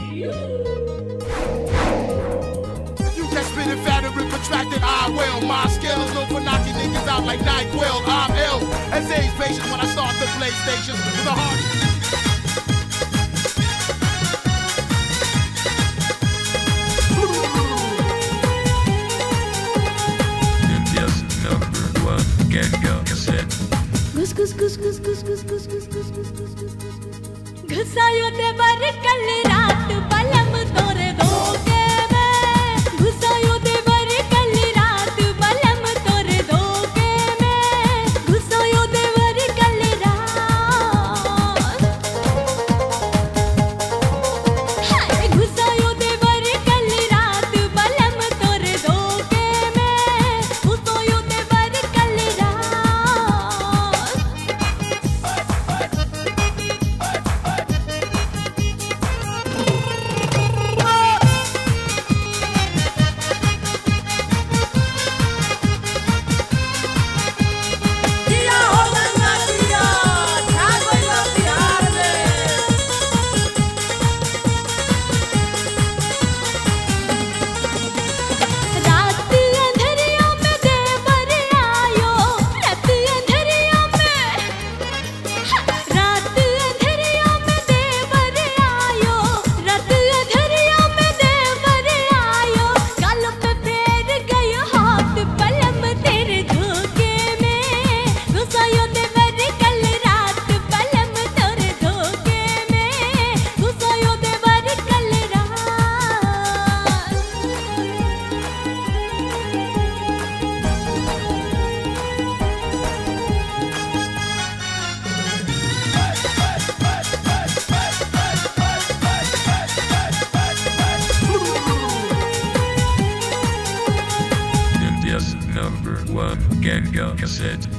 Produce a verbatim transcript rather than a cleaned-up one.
If you can spit it fat and protracted, I will. My skill is known for knocking niggas out like NyQuil. I'm ill as age patient when I start the PlayStation with a heart. घुस घुस घुस घुस घुस घुस घुस घुस घुस घुस घुस घुस घुसायो दे बर कल रात बलम तोरे धोखे में घुसायो दे बर कल रात बलम तोरे धोखे में घुसायो दे बर कल रात हाय घुसायो दे बर कल रात बलम तोरे धोखे में घुसायो दे बर कल रात Number one Genga cassette.